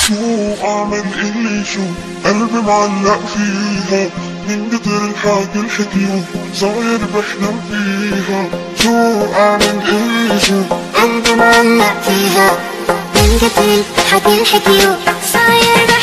شو اعمل اللي شو قلبي معلق فيها من كتر الحكي الحكيو صاير بحلم فيها. شو اعمل اللي شو قلبي معلق فيها من كتر الحكي الحكيو صاير